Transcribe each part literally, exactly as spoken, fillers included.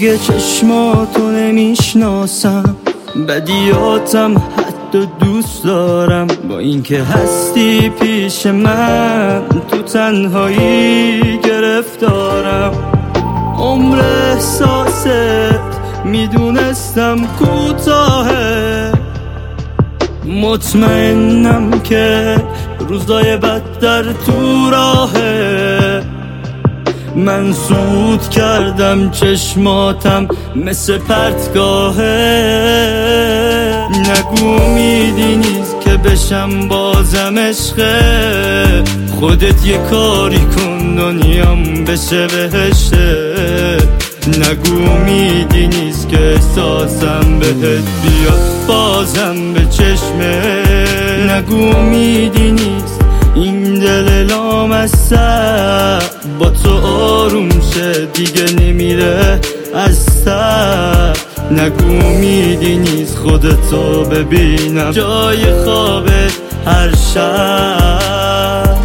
دیگه چشماتو نمیشناسم، بدیاتم حتی دوست دارم. با اینکه هستی پیش من تو تنهایی گرفتارم. عمر احساست میدونستم کوتاهه، مطمئنم که روزای بدتر تو راهه. من سود کردم چشماتم مثل پرتگاهه. نگو امیدی نیست که بشم بازم عشقه، خودت یه کاری کن دنیام بشه بهشته. نگو امیدی نیست که احساسم بهت بیاد بازم به چشمه. نگو امیدی نیست این دل لامصب با تو آروم شه دیگه نمیره از سر. نگو امیدی نیست خودتو ببینم جای خوابت هر شب.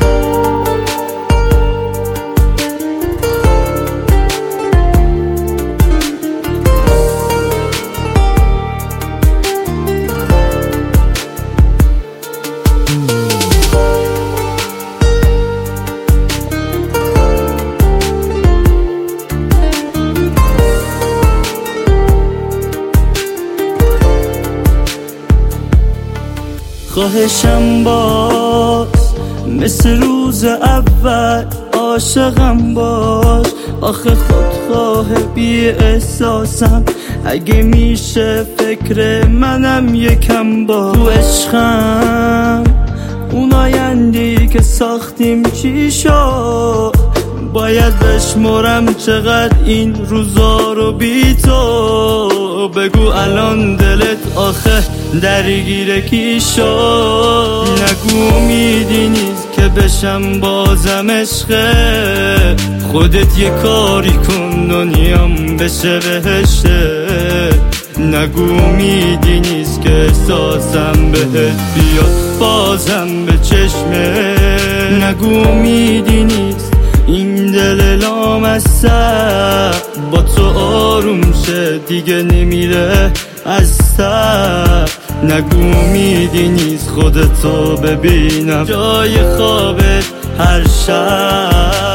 خواهشم باز مثل روز اول عاشقم باش. آخه خودخواه بی احساسم، اگه میشه فکر منم یکم با. تو عشقم اون آیندی که ساختیم چی شد؟ باید بشمرم چقدر این روزا رو بی تو. بگو الان دلت آخه درگیر کی شد؟ نگو امیدی نیست که بشم بازم عشقه، خودت یه کاری کن دنیام بشه بهشته. نگو امیدی نیست که احساسم بهت بیاد بازم به چشمه. نگو امیدی نیست این دل لامصب با تو آروم شه دیگه نمیره از سر. نگو امیدی نیست خودتو ببینم جای خوابت هر شب.